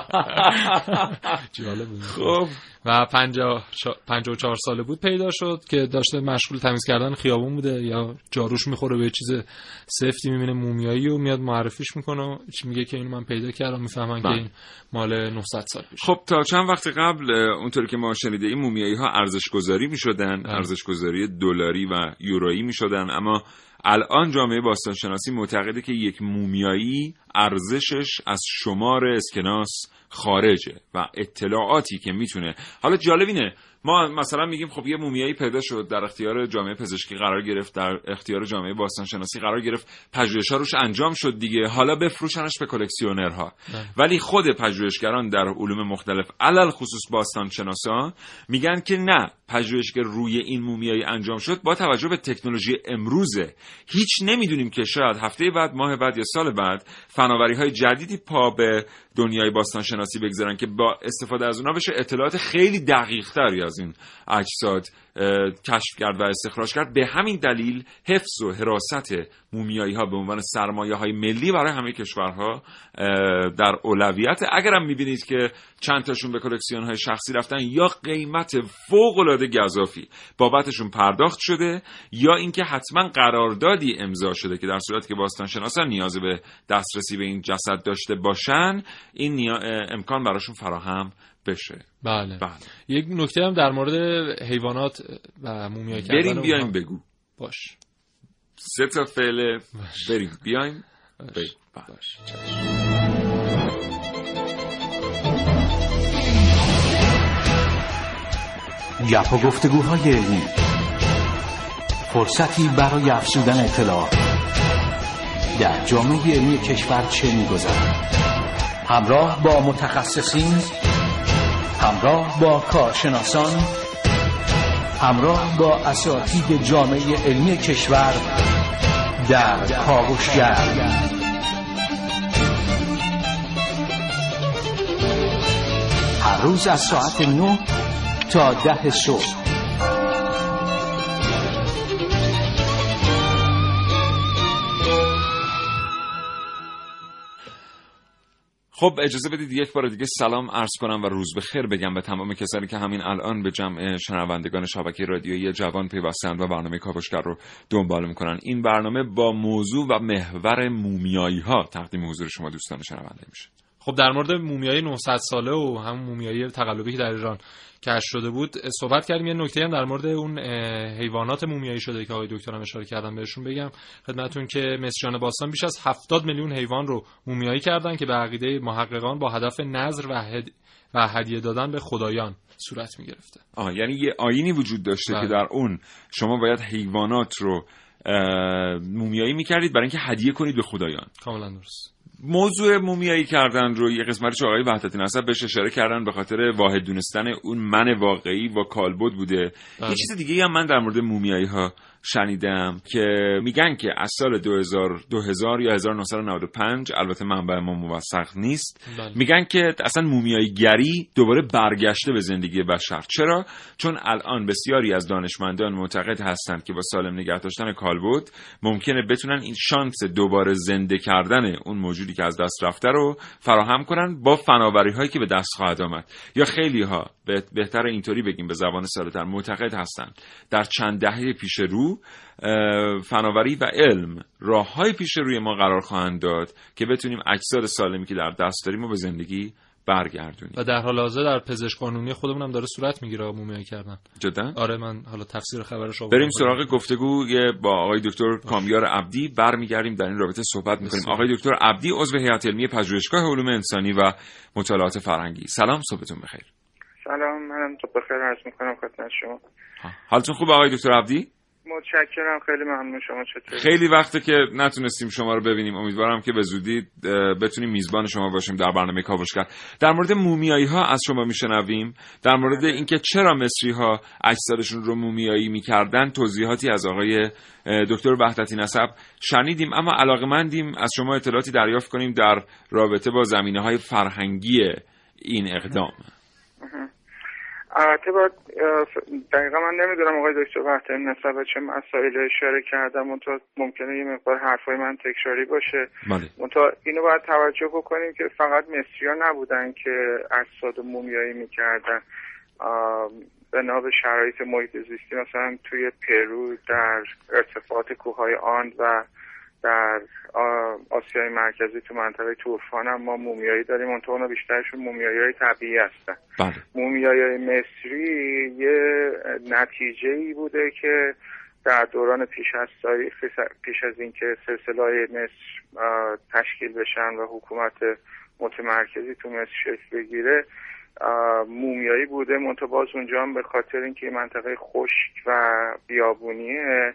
B: جالب بود.
A: خب
B: و 54 ساله بود پیدا شد که داشته مشغول تمیز کردن خیابون بوده، یا جاروش میخوره به چیز سفتی، میبینه مومیایی و میاد معرفیش میکنه، چی میگه که اینو من پیدا کردم، میفهمن که این مال 900 سال پیش.
A: خب تا چند وقت قبل اونطوری که ما شنیده این مومیایی ها ارزش گذاری میشدن، ارزش گذاری دلاری و یورویی میشدن، اما الان جامعه باستانشناسی معتقده که یک مومیایی ارزشش از شمار اسکناس خارجه و اطلاعاتی که میتونه. حالا جالب اینه ما مثلا میگیم خب یه مومیایی پیدا شد، در اختیار جامعه پزشکی قرار گرفت، در اختیار جامعه باستانشناسی قرار گرفت، پژوهش‌ها روش انجام شد دیگه، حالا بفروشنش به کلکسیونرها. ولی خود پژوهشگران در علوم مختلف علل خصوص باستانشناسا میگن که نه، پژوهشی که روی این مومیایی انجام شد با توجه به تکنولوژی امروزه، هیچ نمیدونیم که شاید هفته بعد، ماه بعد یا سال بعد فناوری‌های جدیدی پا به دنیای باستانشناسی بگذارن که با استفاده از اونها بشه اطلاعات خیلی دقیق‌تری از این اجساد کشف کرد و استخراج کرد. به همین دلیل حفظ و حراست مومیایی‌ها به عنوان سرمایه‌های ملی برای همه کشورها در اولویت. اگرم می‌بینید که چند تاشون به کلکسیون‌های شخصی رفتن، یا قیمت فوق‌العاده گزافی بابتشون پرداخت شده، یا اینکه حتما قراردادی امضا شده که در صورتی که باستانشناسان نیاز به دسترسی به این جسد داشته باشن، این امکان براشون فراهم بشه.
B: بله. یک نکته هم در مورد حیوانات و مومیایی کردن
A: بریم بیایم بگو.
B: باش.
A: 3 تا فعل بریم بیایم. باش.
F: گپ و گفتگوهای علمی، فرصتی برای افزودن اطلاع در جامعه علمی کشور چه می‌گذرد، همراه با متخصصین، همراه با کارشناسان، همراه با اساتید جامعه علمی کشور در کاوشگر. هر روز از ساعت 9 تا 10 صبح.
A: خب اجازه بدید یک بار دیگه سلام عرض کنم و روز بخیر بگم به تمام کسانی که همین الان به جمع شنوندگان شبکه رادیویی جوان پیوستند و برنامه کاوشگر رو دنبال میکنن. این برنامه با موضوع و محور مومیایی ها تقدیم حضور شما دوستان شنونده میشه.
B: خب در مورد مومیایی 900 ساله و همون مومیایی تقلبی که در ایران کشف شده بود صحبت کردیم. یه نکته هم در مورد اون حیوانات مومیایی شده که آقای دکترم اشاره کردن بهشون بگم خدمتتون که مصریان باستان بیش از 70 میلیون حیوان رو مومیایی کردن که به عقیده محققان با هدف نذر و هدیه دادن به خدایان صورت می‌گرفته.
A: یعنی یه آیینی وجود داشته که در اون شما باید حیوانات رو مومیایی می‌کردید برای اینکه هدیه کنید به خدایان.
B: کاملا درست.
A: موضوع مومیایی کردن رو یه قسمتش آقای وحدتی نسب بهش اشاره کردن به خاطر واحد دونستن اون من واقعی و کالبد بوده. یه چیز دیگه هم من در مورد مومیایی ها شنیدم که میگن که از سال 2000 یا 1995، البته منبع ما موثق نیست، میگن که اصلا مومیایی گری دوباره برگشته به زندگی بشر. چرا؟ چون الان بسیاری از دانشمندان معتقد هستند که با سالم نگه داشتن کالبد ممکنه بتونن این شانس دوباره زنده کردن اون موجودی که از دست رفته رو فراهم کنن با فناوری هایی که به دست خواهد آمد. یا خیلی ها، بهتر اینطوری بگیم به زبان ساده‌تر، معتقد هستند در چند دهه پیش رو فناوری و علم راه‌های پیش روی ما قرار خواهند داد که بتونیم اجساد سالمی که در دست داریم رو به زندگی برگردونیم.
B: و در حال حاضر در پزشک قانونی خودمون هم داره صورت میگیره مومیایی کردن.
A: جدا؟
B: آره، من حالا تفسیر خبرش رو
A: بریم سراغ گفتگو با آقای دکتر کامیار عبدی. برمیگردیم در این رابطه صحبت می‌کنیم. آقای دکتر عبدی عضو هیئت علمی پژوهشگاه علوم انسانی و مطالعات فرهنگی. سلام، صبحتون بخیر.
C: سلام، منم تو بخیر عرض می‌کنم خدمت شما.
A: حالتون خوبه آقای دکتر عبدی؟
C: متشکرم، خیلی ممنون. شما چطورید؟
A: خیلی وقته که نتونستیم شما رو ببینیم. امیدوارم که به زودی بتونیم میزبان شما باشیم در برنامه کاوشگر. در مورد مومیایی ها از شما میشنویم، در مورد اینکه چرا مصری ها اجسادشون رو مومیایی میکردن توضیحاتی از آقای دکتر وحدتی نسب شنیدیم، اما علاقه‌مندیم از شما اطلاعاتی دریافت کنیم در رابطه با زمینه‌های فرهنگی این اقدام.
H: البته باید دقیقا من نمیدونم آقای دکتر وقتی نسبت به چه مسائل اشاره کردم، منتها ممکنه یه مقدار حرفای من تکراری باشه. منتها اینو باید توجه بکنیم که فقط مصری‌ها نبودن که اجساد مومیایی میکردن. بنا به شرایط محیط زیستی مثلا توی پرو در ارتفاعات کوههای آند و در آسیای مرکزی تو منطقه طوفان هم ما مومیایی داریم، منتها اونا بیشترشون مومیایی طبیعی هستن. مومیایی مصری یه نتیجه‌ای بوده که در دوران پیش از اینکه سلسله‌های مصر تشکیل بشن و حکومت متمرکزی تو مصر شکل بگیره مومیایی بوده. منتها باز اونجا هم به خاطر اینکه منطقه خشک و بیابونیه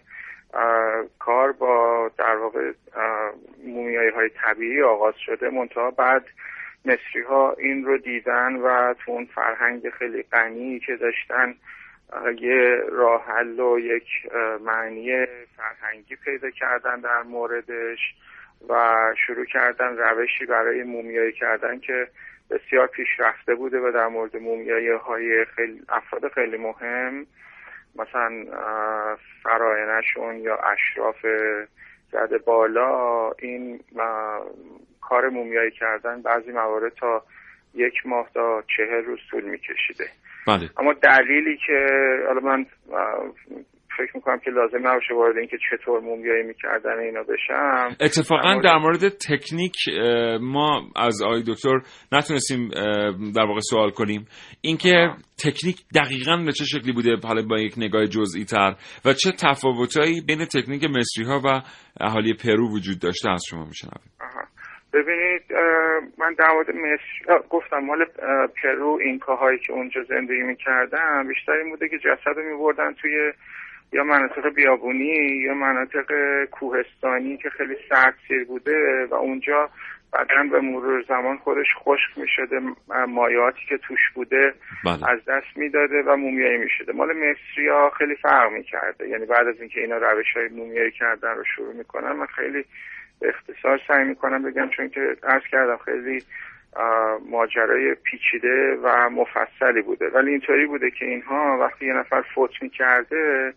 H: کار با در واقع مومیایی های طبیعی آغاز شده. منتها بعد مصری ها این رو دیدن و تو اون فرهنگ خیلی غنی که داشتن یه راه حل و یک معنی فرهنگی پیدا کردن در موردش و شروع کردن روشی برای مومیایی کردن که بسیار پیشرفته بوده و در مورد مومیایی های خیلی افراد خیلی مهم مثلا فراعنه‌شون یا اشراف رده بالا این کار مومیایی کردن بعضی موارد تا 1 ماه تا 40 روز طول می‌کشیده.
A: بله.
H: اما دلیلی که حالا من فکر میکنم که لازم نباشه وارد این که چطور مومیایی میکردن اینا بشم.
A: اتفاقا در مورد تکنیک ما از آقای دکتر نتونستیم در واقع سوال کنیم اینکه تکنیک دقیقاً به چه شکلی بوده، حالا با یک نگاه جزئی تر، و چه تفاوتایی بین تکنیک مصری ها و اهالی پرو وجود داشته از شما میشنویم.
H: ببینید من در مورد مصر گفتم مال پرو اینکاهایی که اونجا زندگی میکردن بیشتر این بوده که جسد رو میبردن توی یا مناطق بیابونی یا مناطق کوهستانی که خیلی سردسیر بوده و اونجا بدن به مرور زمان خودش خشک میشده، مایعاتی که توش بوده از دست میداده و مومیایی میشده. مال مصری ها خیلی فرق میکرده، یعنی بعد از اینکه اینا روش های مومیایی کردن رو شروع میکنن، من خیلی اختصار سعی میکنم بگم چون که عرض کردم خیلی ماجرای پیچیده و مفصلی بوده، ولی اینطوری بوده که اینها وقتی یه نفر فوت میکرده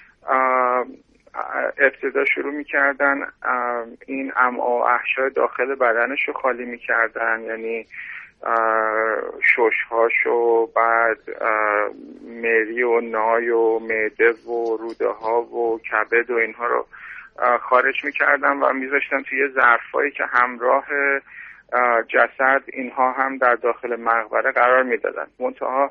H: ابتدا شروع میکردن این امعا و احشای داخل بدنش رو خالی میکردن، یعنی ششهاشو، بعد مری و نای و معده و روده ها و کبد و اینها رو خارج میکردن و میذاشتن توی ظرفایی که همراه جسد اینها هم در داخل مقبره قرار میدادن. منتها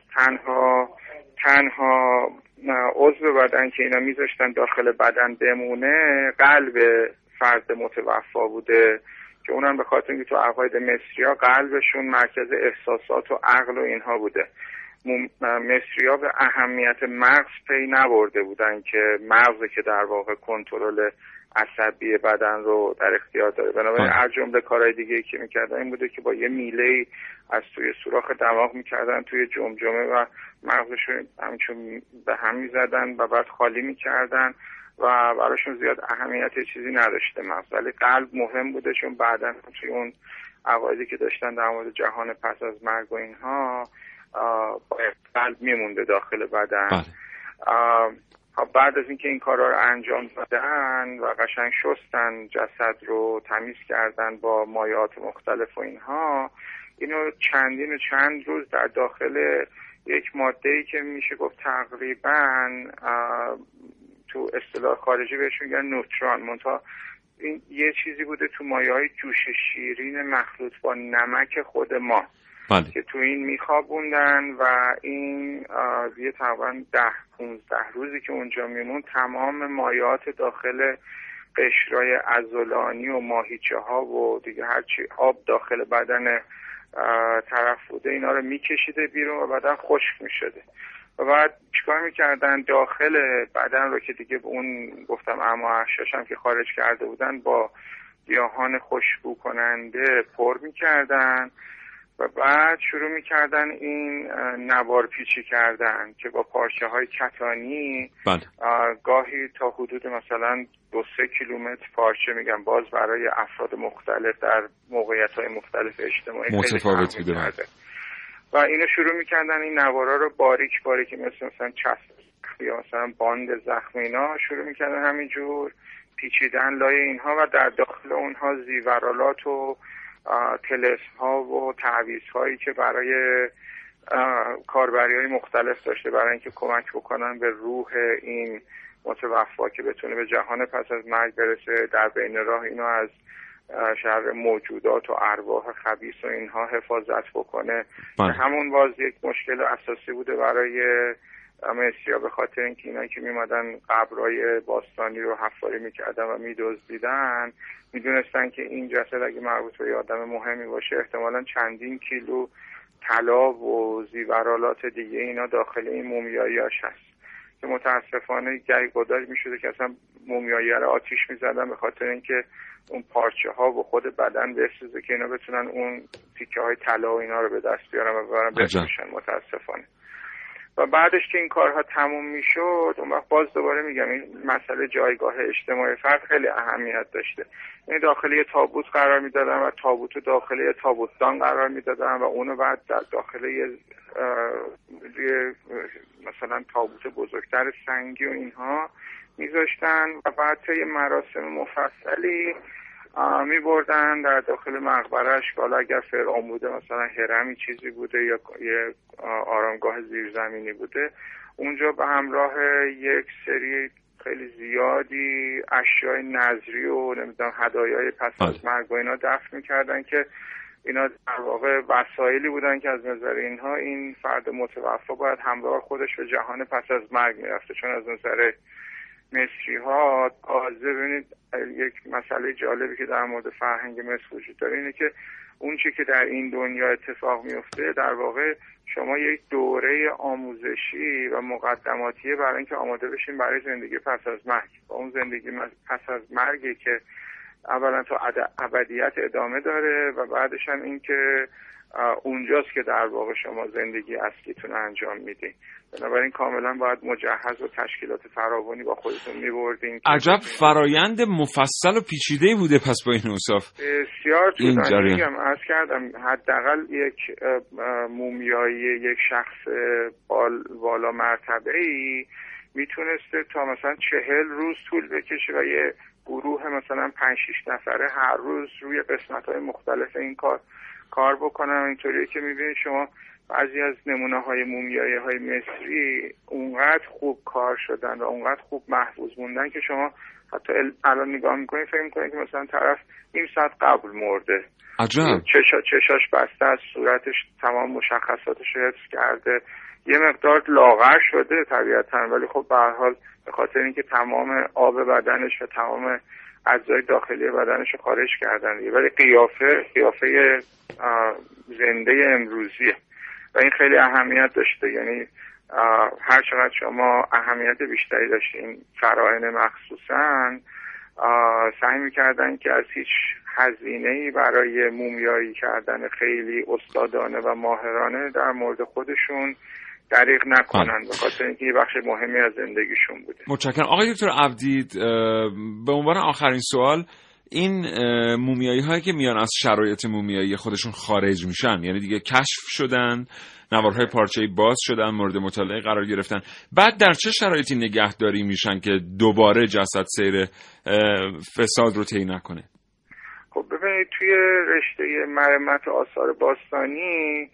H: تنها عضو بدن که اینا میذاشتن داخل بدن بمونه قلب فرد متوفا بوده که اونم به خاطر اینکه تو عقاید مصری‌ها قلبشون مرکز احساسات و عقل و اینها بوده. مصری‌ها به اهمیت مغز پی نبرده بودن که مغزی که در واقع کنترل عصبی بدن رو در اختیار داره. بنابراین از جمله کارهای دیگه که میکردن این بوده که با یه میله از توی سوراخ دماغ میکردن توی جمجمه و مغزش رو همچون به هم میزدن و بعد خالی میکردن و براشون زیاد اهمیت چیزی نداشته مغز، ولی قلب مهم بوده چون بعدن توی اون عقایدی که داشتن در مورد جهان پس از مرگ و اینها قلب میمونده داخل بدن. بعد از اینکه این کارا رو انجام دادن و قشنگ شستن جسد رو، تمیز کردن با مایعات مختلف و اینها، اینو چند روز در داخل یک ماده‌ای که میشه گفت تقریبا تو اصطلاح خارجی بهش میگن نوتران، منتها این یه چیزی بوده تو مایع‌های جوش شیرین مخلوط با نمک خود ما که تو این میخوابوندن و این یه تقریبا 10-15 روزی که اونجا میمون تمام مایعات داخل قشرهای عضلانی و ماهیچه ها و دیگه هرچی آب داخل بدن طرف بوده اینا رو میکشیده بیرون و بدن خشک میشده و بعد چیکار میکردن؟ داخل بدن رو که دیگه اون گفتم اما احشاش هم که خارج کرده بودن با گیاهان خوشبو کننده پر میکردن و بعد شروع میکردن این نوار پیچی کردن که با پارچه های کتانی گاهی تا حدود مثلا 2-3 کیلومتر پارچه، میگم باز برای افراد مختلف در موقعیت های مختلف اجتماعی
A: متفاوت بوده
H: و اینو شروع میکردن این نوارا رو باریک مثلا چسب یا مثلا باند زخم اینا شروع میکردن همینجور پیچیدن لای اینها و در داخل اونها زیورالات و طلسم ها و تعویض هایی که برای کاربری‌های مختلف داشته برای اینکه کمک بکنن به روح این متوفا که بتونه به جهان پس از مرگ برسه، در بین راه اینو از شر موجودات و ارواح خبیث و اینها حفاظت بکنه. همون باز یک مشکل اساسی بوده برای مصری‌ها، به خاطر اینکه اینا که میمدن قبرهای باستانی رو حفاری میکردن و میدزدیدن، میدونستن که این جسد اگه مربوط به آدم مهمی باشه احتمالاً چندین کیلو طلا و زیورالات دیگه اینا داخل این مومیایی‌هاش هست که متاسفانه گهی گداری میشده که اصلا مومیایی رو آتیش میزدن به خاطر اینکه اون پارچه ها و خود بدن بسوزه که اینا بتونن اون تیکه های طلا و اینا رو به دست بیارن و ببرن بفروشن متاسفانه. و بعدش که این کارها تموم میشد اون وقت باز دوباره میگم این مسئله جایگاه اجتماعی فرد خیلی اهمیت داشته. این داخل یه تابوت قرار میدادن و تابوت داخل یه تابوتدان قرار میدادن و اونو بعد در داخل یه مثلا تابوت بزرگتر سنگی و اینها میذاشتن و بعد طی مراسم مفصلی میبردن در داخل مقبره‌اش که حالا اگر فرعون بوده مثلا هرمی چیزی بوده یا یه آرامگاه زیرزمینی بوده، اونجا به همراه یک سری خیلی زیادی اشیاء نظری و نمیدونم هدایای پس از مرگ و اینا دفن میکردن که اینا در واقع وسایلی بودن که از نظر اینها این فرد متوفا باید همراه خودش به جهان پس از مرگ میرفته. چون از نظر مصری ها تازه ببینید یک مسئله جالبی که در مورد فرهنگ مصر وجود داره اینه که اون چی که در این دنیا اتفاق میفته در واقع شما یک دوره آموزشی و مقدماتیه برای اینکه آماده بشین برای زندگی پس از مرگ. و اون زندگی پس از مرگی که اولا تا ابدیت ادامه داره و بعدش هم این که اونجاست که در واقع شما زندگی اصلیتون انجام میدین. بنابراین کاملا باید مجهز و تشکیلات فراوانی با خودتون میبردین.
A: عجب فرایند مفصل و پیچیده‌ای بوده پس با این اوصاف.
H: بسیار طولانی میگم عرض کردم حداقل یک مومیایی یک شخص بالا مرتبه‌ای میتونسته تا مثلا 40 روز طول بکشه و یه گروه مثلا 5-6 نفره هر روز روی قسمت‌های مختلف این کار بکنن. اینطوریه که میبینید شما بعضی از نمونه‌های مومیایی‌های مصری اونقدر خوب کار شدن و اونقدر خوب محفوظ موندن که شما حتی الان نگاه میکنید فکر میکنید که مثلا طرف نیم ساعت قبل مرده.
A: عجب.
H: چشاش بسته است، صورتش تمام مشخصاتش رو حفظ کرده، یه مقدار لاغر شده طبیعتاً ولی خب به هر حال به خاطر اینکه تمام آب بدنش و تمام اجزای داخلی بدنش رو خارج کردن ولی قیافه زنده امروزیه و این خیلی اهمیت داشته. یعنی هر چقدر شما اهمیت بیشتری داشتین فرائن مخصوصاً سعی میکردن که از هیچ هزینه‌ای برای مومیایی کردن خیلی استادانه و ماهرانه در مورد خودشون دریغ نکنن به خاطر اینکه یه بخش مهمی از زندگیشون بوده.
A: متشکرم. آقای دکتر عبدی، به عنوان آخرین سوال، این مومیایی هایی که میان از شرایط مومیایی خودشون خارج میشن، یعنی دیگه کشف شدن، نوارهای پارچه‌ای باز شدن، مورد مطالعه قرار گرفتن، بعد در چه شرایطی نگهداری میشن که دوباره جسد سیر فساد رو طی نکنه؟
H: خب ببینید توی رشته مرمت آثار باستانی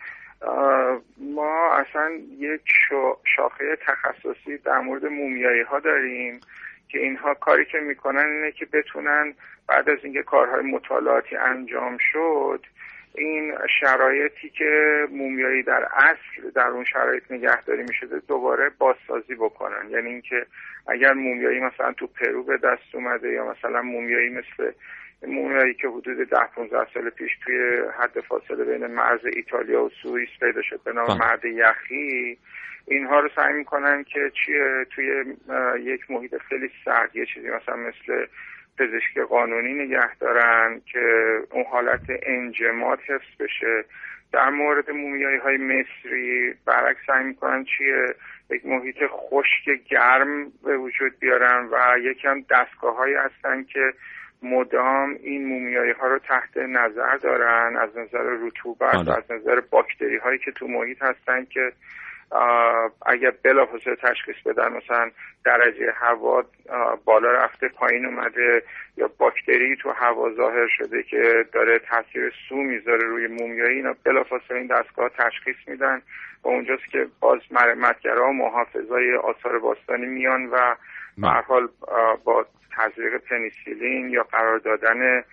H: ما اصلا یک شاخه تخصصی در مورد مومیایی ها داریم که اینها کاری که میکنن اینه که بتونن بعد از اینکه کارهای مطالعاتی انجام شد این شرایطی که مومیایی در اصل در اون شرایط نگهداری میشده دوباره بازسازی بکنن. یعنی اینکه اگر مومیایی مثلا تو پرو به دست اومده یا مثلا مومیایی مثل مومیایی که حدود 10-15 سال پیش توی حد فاصله بین مرز ایتالیا و سوئیس پیدا شد به نام مرد یخی، اینها رو سعی میکنن که توی یک محیط خیلی سرد یه چیزی مثلا مثل پزشکی قانونی نگه دارن که اون حالت انجماد حفظ بشه. در مورد مومیایی های مصری برعکس سعی میکنن یک محیط خشک گرم به وجود بیارن و یکم دستگاه هایی هستن که مدام این مومیایی ها رو تحت نظر دارن از نظر رطوبت و از نظر باکتری هایی که تو محیط هستن که اگر بلافاصله تشخیص بدن مثلا درجه هوا بالا رفته پایین اومده یا باکتری تو هوا ظاهر شده که داره تاثیر سو میذاره روی مومیایی، اینا بلافاصله این دستگاه تشخیص میدن و اونجاست که باز مرمتگرا و محافظای آثار باستانی میان و به هر حال با تزریق پنیسیلین یا قرار دادن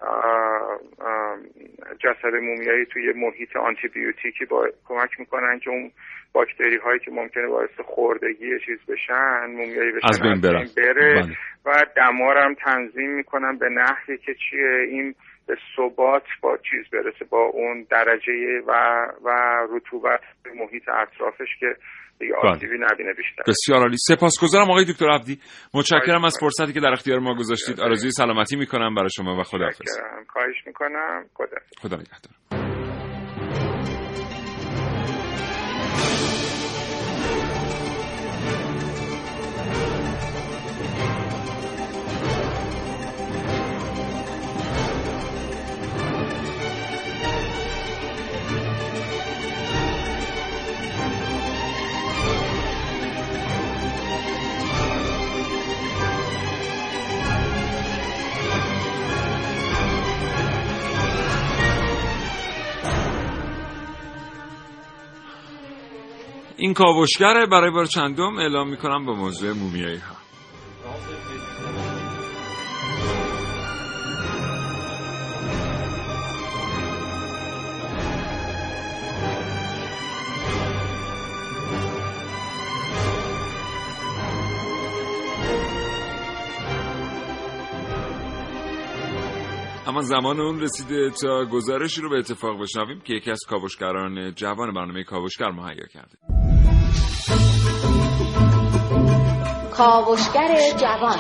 H: جسد مومیایی توی محیط آنتی بیوتیکی کمک میکنن که اون باکتری هایی که ممکنه باعث خوردگی چیز بشن مومیایی بشن
A: از بین
H: بره و دمار هم تنظیم میکنن به نحوی که این به ثبات با چیز برسه با اون درجه و رطوبت محیط اطرافش که دیگه آسیبی نبینه بیشتر.
A: بسیار عالی. سپاسگزارم آقای دکتر عبدی. متشکرم از فرصتی که در اختیار ما گذاشتید. آرزوی سلامتی میکنم برای شما و خداحافظ.
H: خواهش میکنم.
A: خدا نگهدار. این کاوشگره برای بار چندم اعلام میکنم با موضوع مومیایی ها. اما زمان اون رسیده تا گزارشی رو به اتفاق بشنویم که یکی از کاوشگران جوان برنامه کاوشگر مهیا کرده.
D: کاوشگر جوان.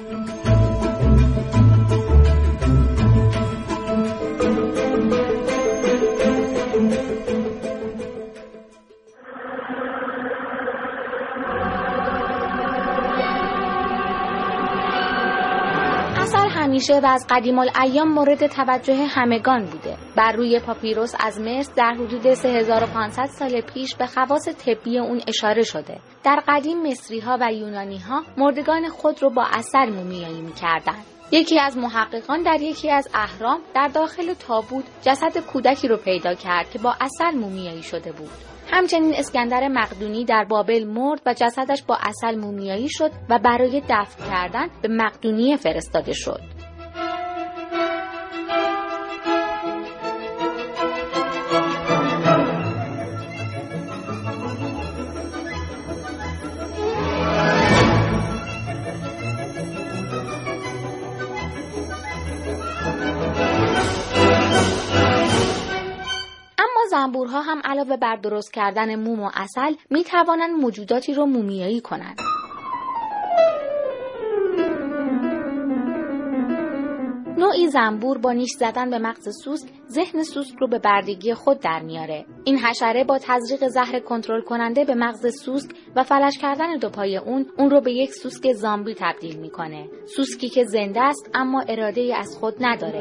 D: همیشه و از قدیم الایام مورد توجه همگان بوده. بر روی پاپیروس از مصر در حدود 3500 سال پیش به خواص طبی اون اشاره شده. در قدیم مصری‌ها و یونانی‌ها مردگان خود رو با عسل مومیایی می‌کردند. یکی از محققان در یکی از اهرام در داخل تابوت جسد کودکی رو پیدا کرد که با عسل مومیایی شده بود. همچنین اسکندر مقدونی در بابل مرد و جسدش با عسل مومیایی شد و برای دفن کردن به مقدونیه فرستاده شد. زنبورها هم علاوه بر درست کردن موم و عسل می توانند موجوداتی رو مومیایی کنند. نوعی زنبور با نیش زدن به مغز سوسک ذهن سوسک رو به بردگی خود در میاره. این حشره با تزریق زهر کنترل کننده به مغز سوسک و فلج کردن دو پای اون رو به یک سوسک زامبی تبدیل میکنه. سوسکی که زنده است اما اراده‌ای از خود نداره.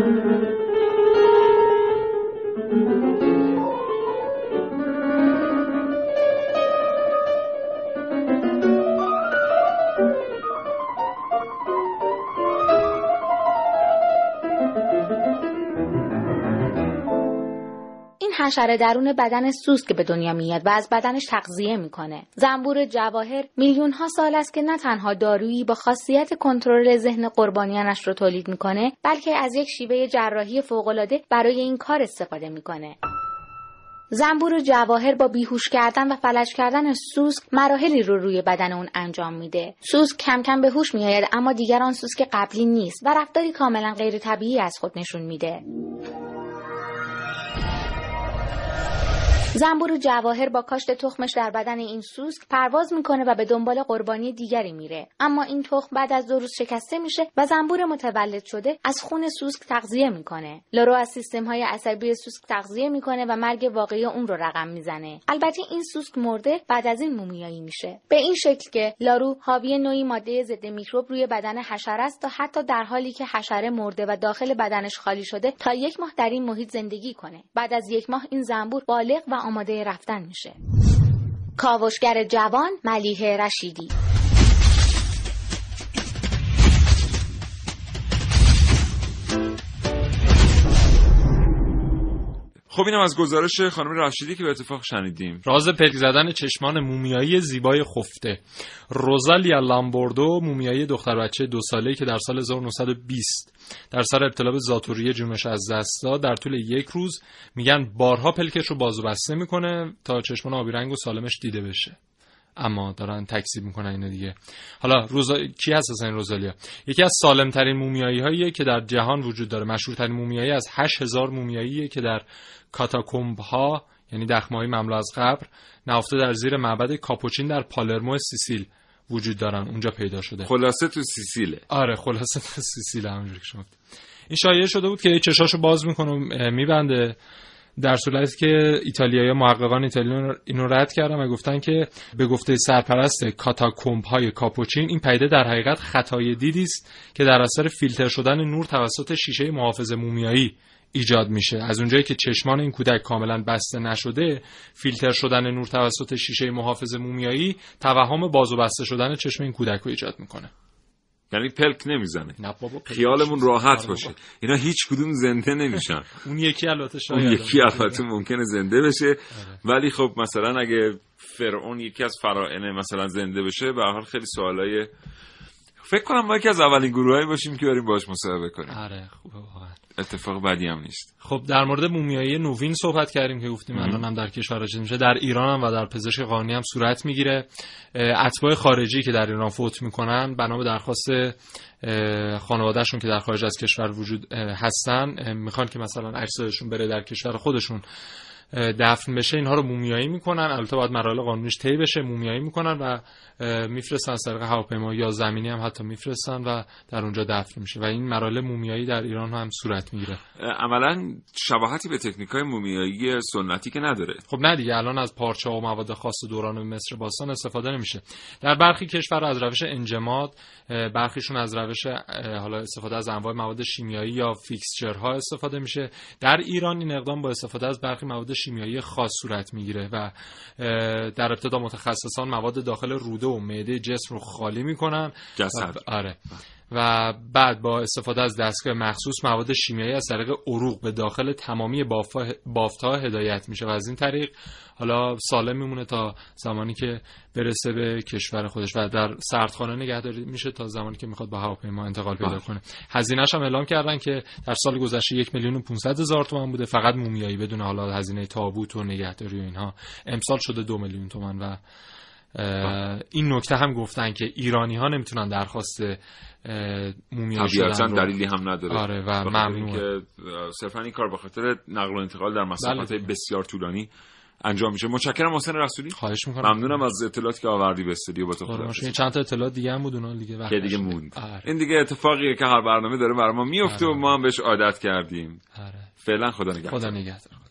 D: حشره درون بدن سوسک به دنیا میاد و از بدنش تغذیه میکنه. زنبور جواهر میلیون ها سال است که نه تنها دارویی با خاصیت کنترل ذهن قربانیانش رو تولید میکنه، بلکه از یک شیوه جراحی فوق‌العاده برای این کار استفاده میکنه. زنبور جواهر با بیهوش کردن و فلج کردن سوسک مراحلی رو روی بدن اون انجام میده. سوسک کم کم به هوش میآید اما دیگر آن سوسک قبلی نیست و رفتاری کاملا غیر طبیعی از خود نشون میده. زنبور جواهر با کاشت تخمش در بدن این سوسک پرواز میکنه و به دنبال قربانی دیگری میره، اما این تخم بعد از 2 روز شکسته میشه و زنبور متولد شده از خون سوسک تغذیه میکنه. لارو از سیستم‌های عصبی سوسک تغذیه میکنه و مرگ واقعی اون رو رقم میزنه. البته این سوسک مرده بعد از این مومیایی میشه. به این شکل که لارو حاوی نوعی ماده ضد میکروب روی بدن حشره است تا حتی در حالی که حشره مرده و داخل بدنش خالی شده تا 1 ماه در این محیط زندگی کنه. بعد از 1 ماه این زنبور بالغ و آماده رفتن میشه. کاوشگر جوان ملیحه رشیدی.
A: خب اینم از گزارش خانم رشیدی که به اتفاق شنیدیم.
B: راز پلک زدن چشمان مومیایی زیبای خفته. روزالیا لامبوردو، مومیایی دختر بچه 2 ساله‌ای که در سال 1920 در سر ابتلا به ذاتوریه جونش از دست داد، در طول 1 روز میگن بارها پلکش رو باز و بسته میکنه تا چشمان آبی رنگ و سالمش دیده بشه. اما دارن تکذیب میکنن اینو دیگه. حالا کی هست اصلا این روزالیا؟ یکی از سالم ترین مومیایی هاییه که در جهان وجود داره. مشهورترین مومیایی از 8000 مومیاییه که در کاتاکومب ها، یعنی دخمه‌های مملو از قبر، نهفته در زیر معبد کاپوچین در پالرمو سیسیل وجود دارن. اونجا پیدا شده.
A: خلاصه تو سیسیله.
B: آره خلاصه تو سیسیل همونجوری که شما. این شایعه شده بود که چشاشو باز میکنه و میبنده، در صورتی که ایتالیایی محققان ایتالیایی اینو رد کردن و گفتن که به گفته سرپرست کاتاکومب های کاپوچین این پدیده در حقیقت خطای دیدی است که در اثر فیلتر شدن نور توسط شیشه محافظ مومیایی ایجاد میشه. از اونجایی که چشمان این کودک کاملا بسته نشده، فیلتر شدن نور توسط شیشه محافظ مومیایی توهم باز و بسته شدن چشم این کودک رو ایجاد میکنه.
A: یعنی پلک نمیزنه. خیالمون راحت باشه. اینا هیچ کدوم زنده نمیشن.
B: اون یکی
A: البته ممکنه زنده بشه، ولی خب مثلا اگه فرعون یکی از فراعنه مثلا زنده بشه، به هر حال خیلی سوالای، فکر کنم ما یکی از اولین گروهایی باشیم که بریم باهاش مصاحبه کنیم.
B: آره خوبه واقعا.
A: اتفاق بدی هم نیست.
B: خب در مورد مومیایی نوین صحبت کردیم که گفتیم الان هم در کشور چیز میشه، در ایران هم و در پزشک قانونی هم صورت میگیره. اتباع خارجی که در ایران فوت میکنن بنا به درخواست خانوادهشون که در خارج از کشور وجود هستن، میخوان که مثلا اجسادشون بره در کشور خودشون دفن بشه، اینها رو مومیایی میکنن. البته باید مراحل قانونیش طی بشه. مومیایی میکنن و میفرستن از طریق هواپیما یا زمینی هم حتی میفرستن و در اونجا دفن میشه و این مراحل مومیایی در ایران هم صورت میگیره.
A: عملاً شباهتی به تکنیک‌های مومیایی سنتی که نداره.
B: خب نه دیگه، الان از پارچه و مواد خاص دوران مصر باستان استفاده نمیشه. در برخی کشورها از روش انجماد، برخیشون از روش حالا استفاده از انواع مواد شیمیایی یا فیکسچرها استفاده میشه. در ایران این اقدام با استفاده از برخی مواد شیمیایی خاص صورت میگیره و در ابتدا متخصصان مواد داخل روده و معده جسم رو خالی میکنن. آره. و بعد با استفاده از دستگاه مخصوص مواد شیمیایی از طریق عروق به داخل تمامی بافت‌ها هدایت میشه و از این طریق حالا سالم میمونه تا زمانی که برسه به کشور خودش و در سردخانه نگهداری میشه تا زمانی که میخواد با هواپیما انتقال پیدا کنه. هزینه‌اش هم اعلام کردن که در سال گذشته 1,500,000 تومان بوده فقط مومیایی، بدون حالا هزینه تابوت و نگهداری و اینها. امسال شده 2 میلیون تومان و این نکته هم گفتن که ایرانی ها نمیتونن درخواست مومیایی شدن
A: دلیلی هم نداره.
B: آره و ممنوعه
A: که صرفا این کار به خاطر نقل و انتقال در مسافت بسیار طولانی انجام میشه. متشکرم حسین رسولی.
B: خواهش میکنم.
A: ممنونم از اطلاعاتی که آوردی به استودیو. با تو خداحافظی.
B: چند تا اطلاعات دیگه هم بود اونها دیگه وقت
A: دیگه موند. این دیگه اتفاقیه که هر برنامه داره برای ما میفته و ما هم بهش عادت کردیم.
B: آره.
A: فعلا خدا نگهدار.
B: خدا نگهدار.